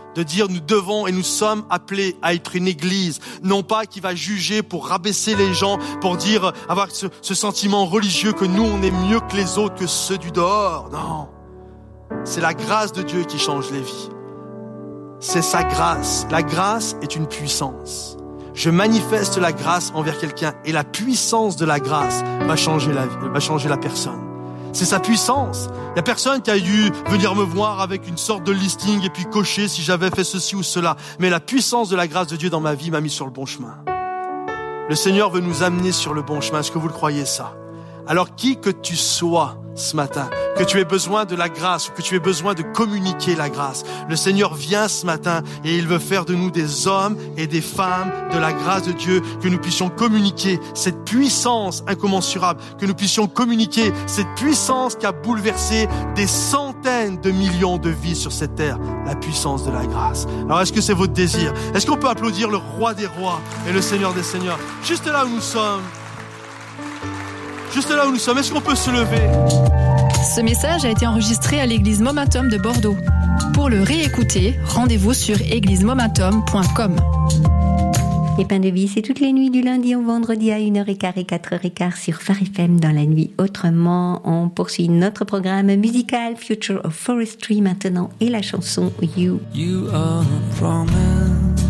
de dire nous devons et nous sommes appelés à être une église, non pas qui va juger pour rabaisser les gens, pour dire, avoir ce, ce sentiment religieux que nous on est mieux que les autres, que ceux du dehors. Non, c'est la grâce de Dieu qui change les vies. C'est sa grâce. La grâce est une puissance. Je manifeste la grâce envers quelqu'un et la puissance de la grâce va changer la vie, va changer la personne. C'est sa puissance. Il y a personne qui a dû venir me voir avec une sorte de listing et puis cocher si j'avais fait ceci ou cela. Mais la puissance de la grâce de Dieu dans ma vie m'a mis sur le bon chemin. Le Seigneur veut nous amener sur le bon chemin. Est-ce que vous le croyez ça? Alors qui que tu sois ce matin, que tu aies besoin de la grâce ou que tu aies besoin de communiquer la grâce, le Seigneur vient ce matin et il veut faire de nous des hommes et des femmes de la grâce de Dieu, que nous puissions communiquer cette puissance incommensurable, que nous puissions communiquer cette puissance qui a bouleversé des centaines de millions de vies sur cette terre, la puissance de la grâce. Alors est-ce que c'est votre désir? Est-ce qu'on peut applaudir le roi des rois et le Seigneur des seigneurs? Juste là où nous sommes, juste là où nous sommes, est-ce qu'on peut se lever? Ce message a été enregistré à l'église Momentum de Bordeaux. Pour le réécouter, rendez-vous sur église momentum point com. Et Pain de Vie, c'est toutes les nuits du lundi au vendredi à une heure quinze et quatre heures quinze sur Phare F M dans la nuit. Autrement, on poursuit notre programme musical Future of Forestry maintenant et la chanson You. You are a promise.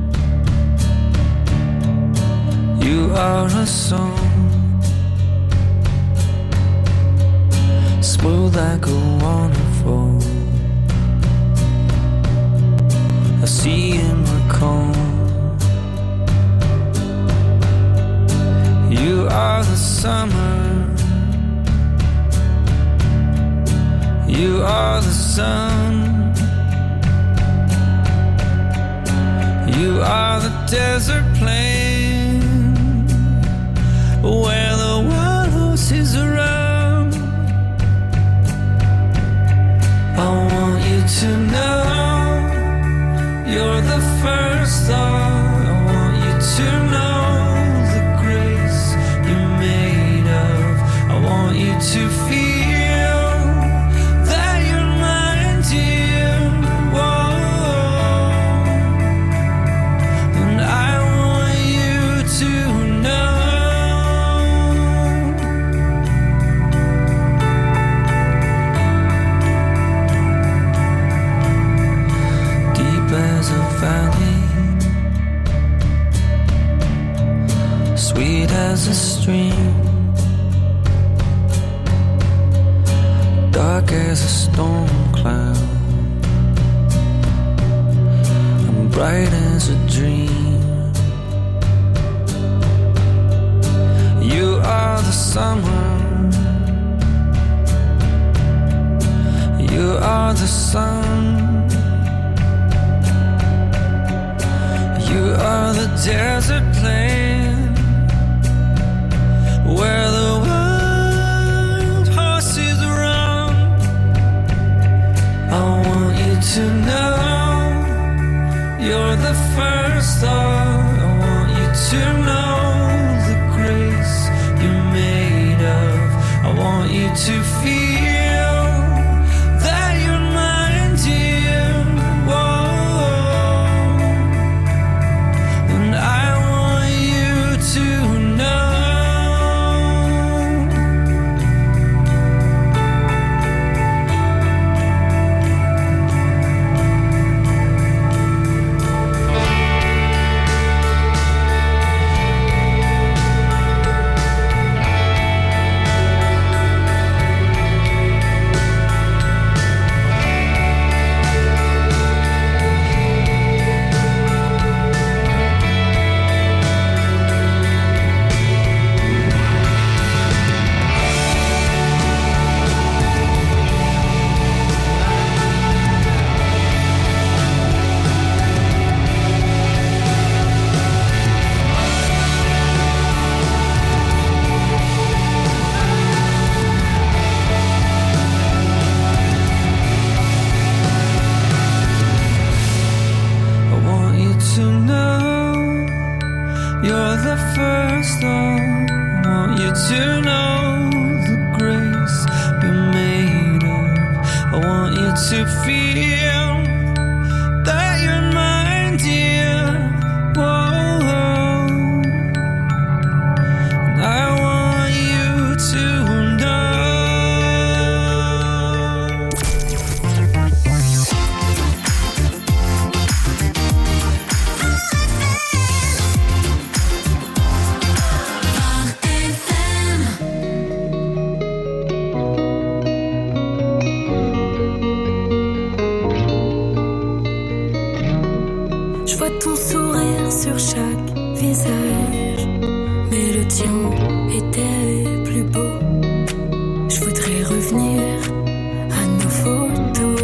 You are a song. Smooth like a waterfall. I see in my calm. You are the summer. You are the sun. You are the desert plain where the wild horses run. I want you to know you're the first thought. I want you to know the grace you're made of. I want you to feel that you're mine, dear. Whoa. And I want you to know. As a valley, sweet as a stream, dark as a storm cloud, and bright as a dream. You are the summer, you are the sun. You are the desert plain where the wild horses run. I want you to know you're the first thought. I want you to know the grace you're made of. I want you to feel that you're mine, dear. Whoa. To feel that Je vois ton sourire sur chaque visage, mais le tien était plus beau. Je voudrais revenir à nos photos.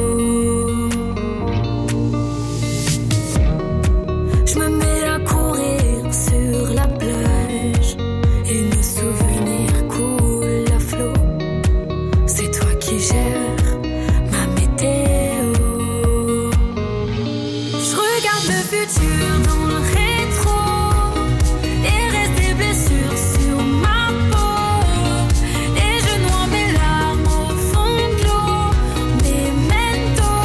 Je me mets à courir sur la plage et nos souvenirs coulent à flot. C'est toi qui gères ma météo. Je regarde le futur dans le rétro et reste des blessures sur ma peau. Et je noie mes larmes au fond de l'eau. Memento.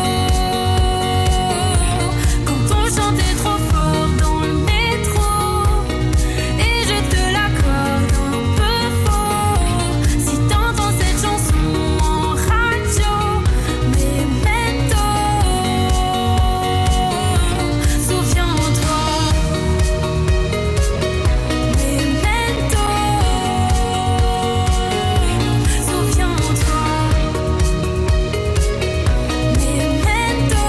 Quand on chantait trop fort dans le métro et je te l'accorde un peu faux. Si t'entends cette chanson en radio, Memento. Souviens-toi. Memento. Souviens-toi. Memento.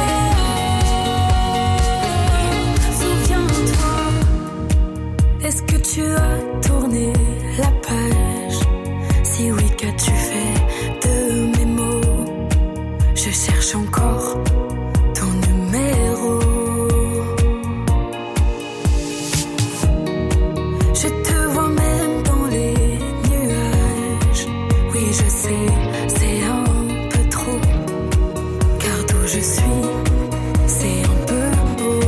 Souviens-toi. Est-ce que tu as tourné la page? Si oui, qu'as-tu fait de mes mots? Je cherche encore ton numéro. Je te vois même dans les nuages. Oui, je sais, c'est un peu trop. Car d'où je suis, c'est un peu beau.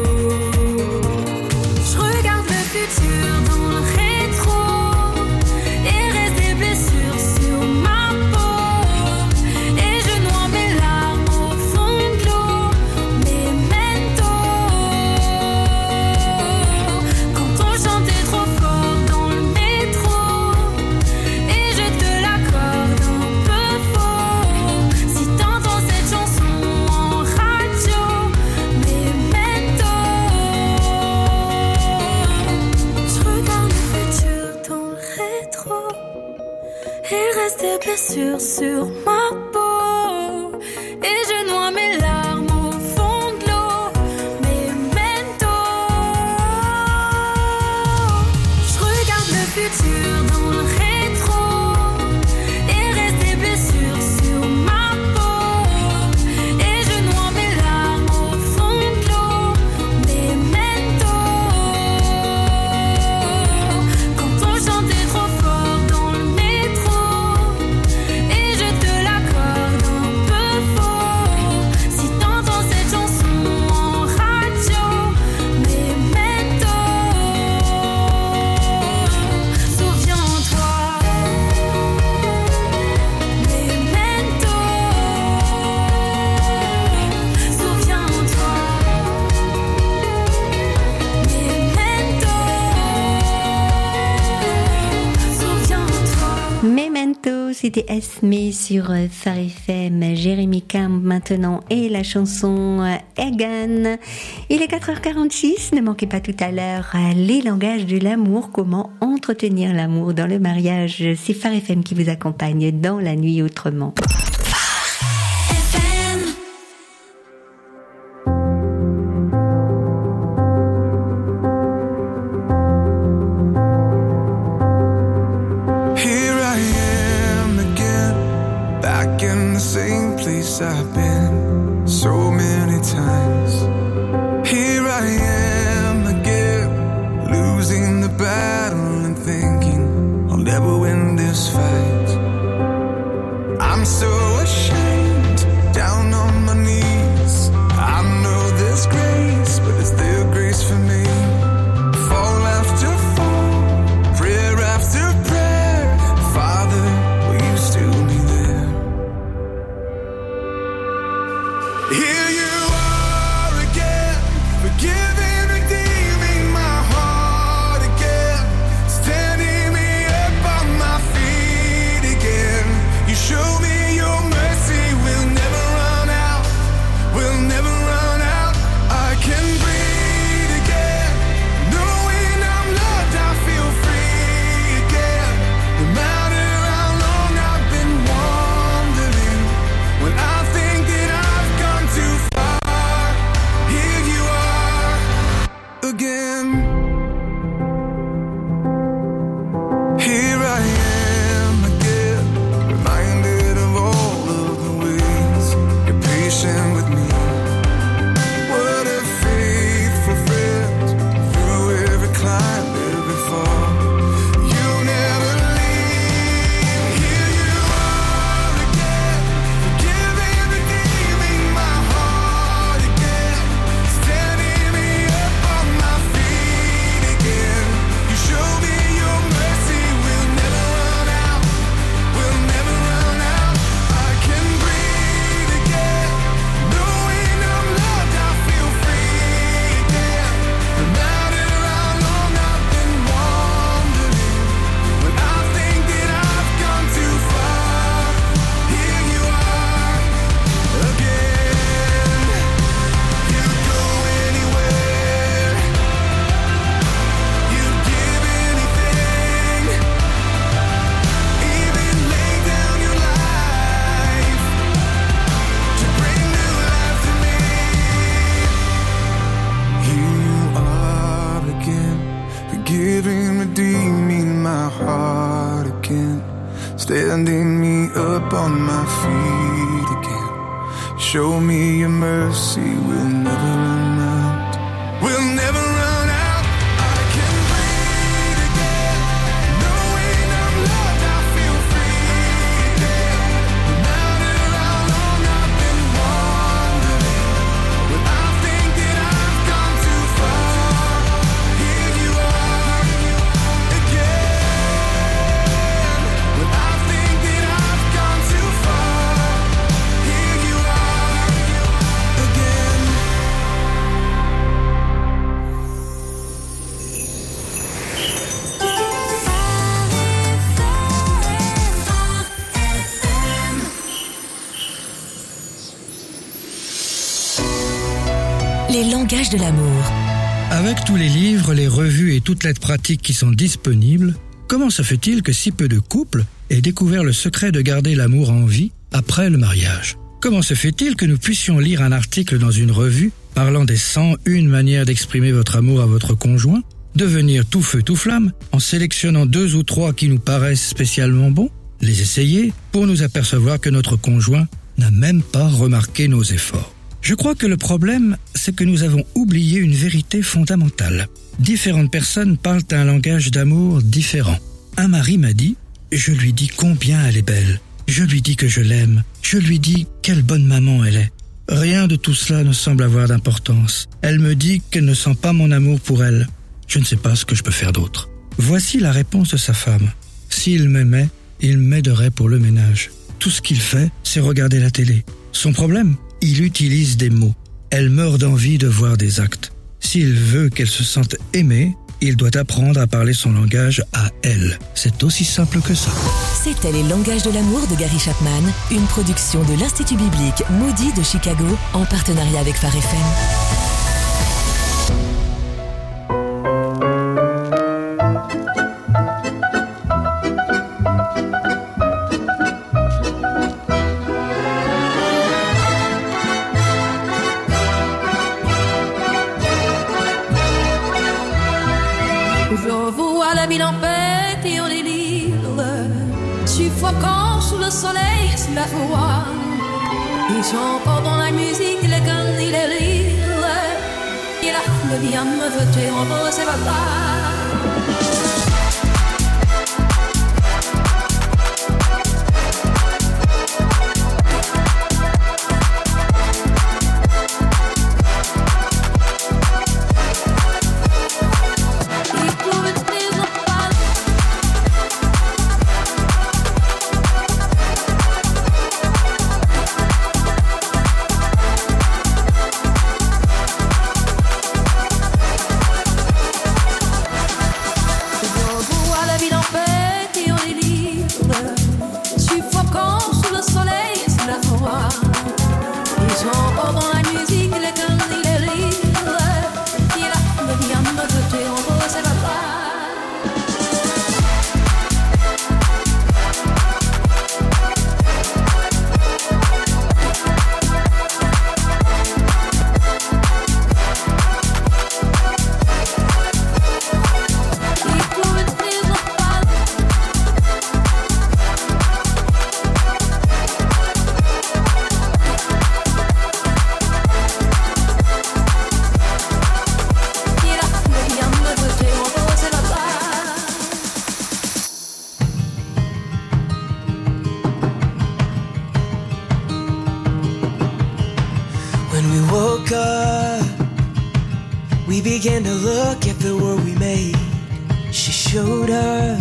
Je regarde le futur dans le rétro et reste des blessures sur ma peau. Et je noie mes larmes au fond de l'eau. Memento. Quand on chantait trop fort dans le métro et je te l'accorde un peu faux. Si t'entends cette chanson en radio, Memento. Je regarde le futur dans le rétro et reste des blessures sur ma peau. Et je noie mes larmes au fond de l'eau. Memento. Je regarde le futur dans le rétro et reste des blessures sur ma peau. Et je noie mes larmes au fond de l'eau. Memento. Quand on chantait trop fort dans le métro et je te l'accorde un peu faux. Si t'entends cette chanson en radio, Memento. Souviens-toi. Memento. Souviens-toi. Memento. Souviens-toi. Memento, c'était Esme sur euh, Phare F M. Jérémy Camp maintenant et la chanson euh, Egan. Il est quatre heures quarante-six, ne manquez pas tout à l'heure euh, les langages de l'amour, comment entretenir l'amour dans le mariage. C'est Phare F M qui vous accompagne dans la nuit autrement. Here I am again, back in the same place I've been so many times. Here I am again, losing the battle and thinking I'll never win this fight. I'm so standing me up on my feet again. Show me your mercy, we'll never run out. We'll never run out. I can breathe again, knowing I'm loved, I feel free again. No matter how long I've been wandering, when I think that I've gone too far, here you are again. When I think that I've gone too far, here you are again. Les langages de l'amour. Avec tous les livres, les revues et toute l'aide pratique qui sont disponibles, comment se fait-il que si peu de couples aient découvert le secret de garder l'amour en vie après le mariage ? Comment se fait-il que nous puissions lire un article dans une revue parlant des cent une manières d'exprimer votre amour à votre conjoint, devenir tout feu tout flamme en sélectionnant deux ou trois qui nous paraissent spécialement bons, les essayer pour nous apercevoir que notre conjoint n'a même pas remarqué nos efforts ? Je crois que le problème, c'est que nous avons oublié une vérité fondamentale. Différentes personnes parlent un langage d'amour différent. Un mari m'a dit « Je lui dis combien elle est belle. Je lui dis que je l'aime. Je lui dis quelle bonne maman elle est. » Rien de tout cela ne semble avoir d'importance. Elle me dit qu'elle ne sent pas mon amour pour elle. Je ne sais pas ce que je peux faire d'autre. Voici la réponse de sa femme. S'il m'aimait, il m'aiderait pour le ménage. Tout ce qu'il fait, c'est regarder la télé. Son problème ? Il utilise des mots. Elle meurt d'envie de voir des actes. S'il veut qu'elle se sente aimée, il doit apprendre à parler son langage à elle. C'est aussi simple que ça. C'était Les langages de l'amour de Gary Chapman, une production de l'Institut biblique Moody de Chicago en partenariat avec Phare F M. La ville en fête et en délire, suffoquant sous le soleil, sous la foi. Ils chantent dans la musique, les cannes et les rires. Et là, le bien me veut tuer en beau, c'est pas began to look at the world we made. She showed up,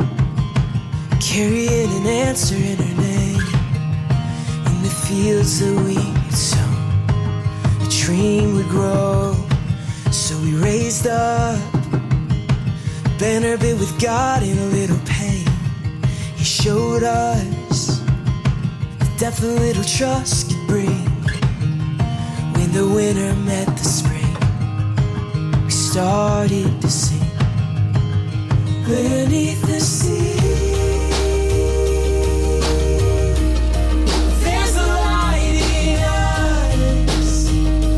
carrying an answer in her name. In the fields that we had sown, a dream would grow. So we raised up, a banner bit with God in a little pain. He showed us the depth a little trust could bring. When the winter met the spring, we started to sing beneath the sea. There's a light in us,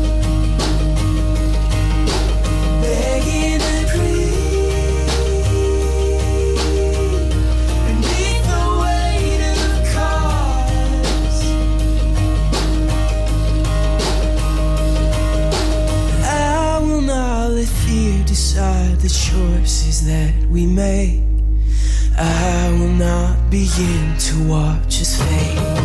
begging to breathe beneath the weight of decide the choices that we make. I will not begin to watch us fade.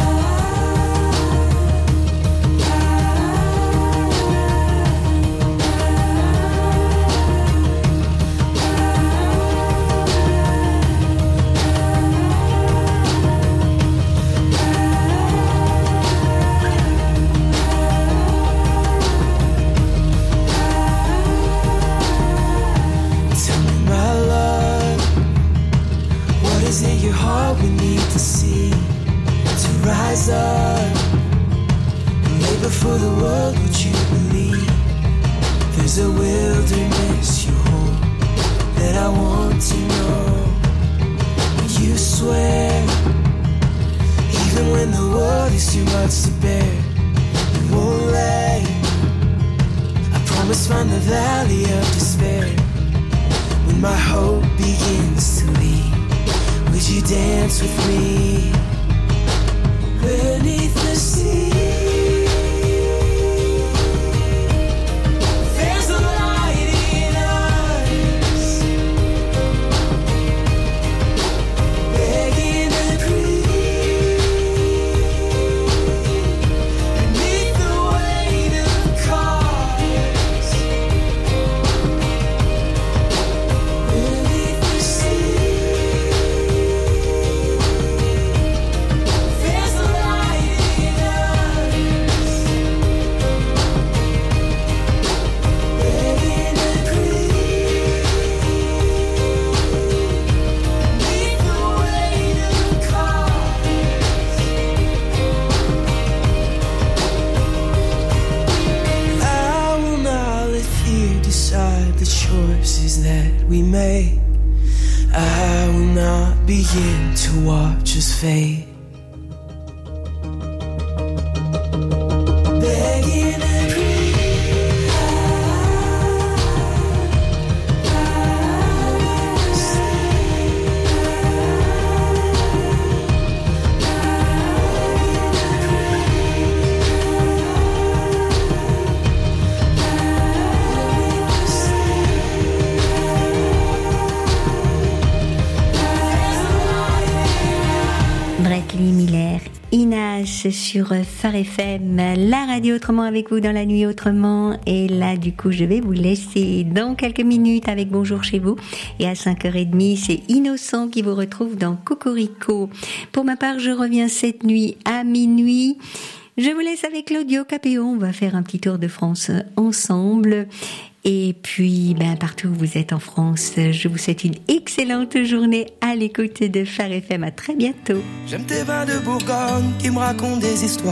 Sur Phare F M, la radio autrement avec vous dans la nuit autrement. Et là, du coup, je vais vous laisser dans quelques minutes avec Bonjour chez vous. Et à cinq heures trente, c'est Innocent qui vous retrouve dans Cocorico. Pour ma part, je reviens cette nuit à minuit. Je vous laisse avec Claudio Capéo. On va faire un petit tour de France ensemble. Et puis, ben, partout où vous êtes en France, je vous souhaite une excellente journée à l'écoute de Phare F M. À très bientôt. J'aime tes vins de Bourgogne qui me racontent des histoires.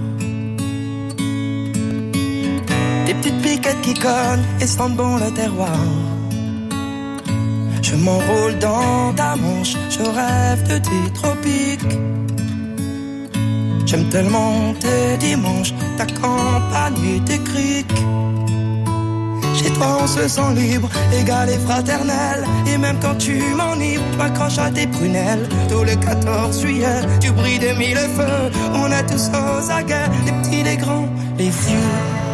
Des petites piquettes qui cognent et sentent bon le terroir. Je m'enroule dans ta manche, je rêve de tes tropiques. J'aime tellement tes dimanches, ta campagne et tes criques. Chez toi on se sent libre, égal et fraternel. Et même quand tu m'enivres, tu m'accroches à tes prunelles. Tous les quatorze juillet, tu brilles des mille feux. On est tous aux aguets, les petits, les grands, les vieux.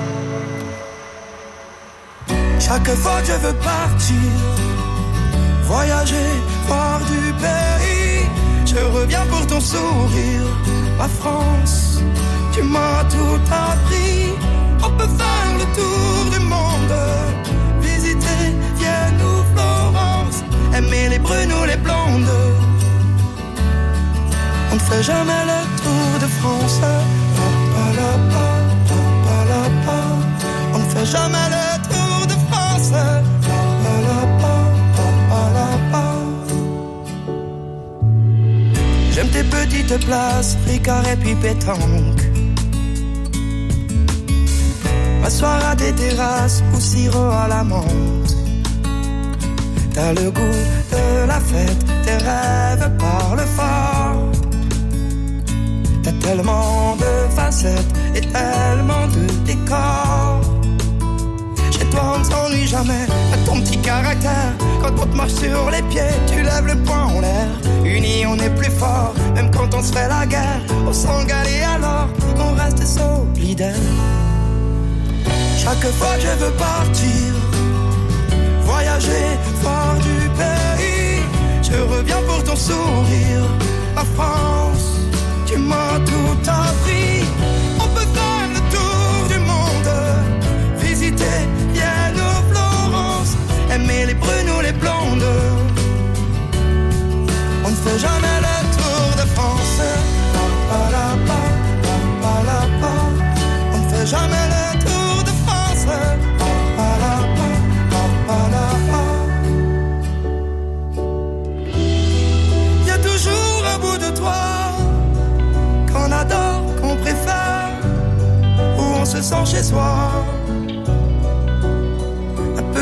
Chaque fois que je veux partir, voyager, voir du pays, je reviens pour ton sourire. Ma France, tu m'as tout appris. On peut faire le tour du monde, visiter Vienne ou Florence, aimer les brunes ou les blondes. On ne fait jamais le tour de France. On ne fait jamais le tour de France. J'aime tes petites places, Ricard et puis pétanque. M'asseoir à des terrasses ou sirop à la menthe. T'as le goût de la fête, tes rêves parlent fort. T'as tellement de facettes et tellement de décors. Chez toi on ne s'ennuie jamais, à ton petit caractère. Quand on te marche sur les pieds, tu lèves le poing en l'air. Unis on est plus fort, même quand on se fait la guerre. On s'engale et alors on reste solidaire. Chaque fois que je veux partir,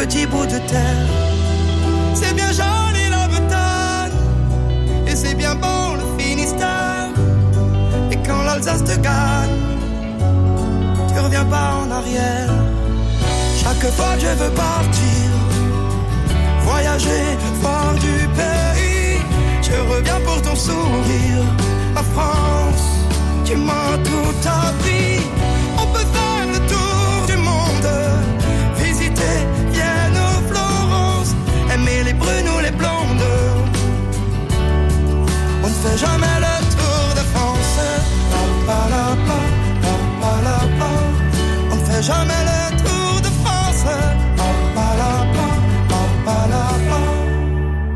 petit bout de terre. C'est bien joli la Bretagne, et c'est bien bon le Finistère. Et quand l'Alsace te gagne, tu reviens pas en arrière. Chaque fois que je veux partir, voyager, voir du pays, je reviens pour ton sourire. Ma France, tu m'as tout appris. On peut faire le tour du monde, visiter Vienne ou Florence, aimer les brunes ou les blondes. On ne fait jamais le tour de France. La, la, la, la, la, la, la. On ne fait jamais le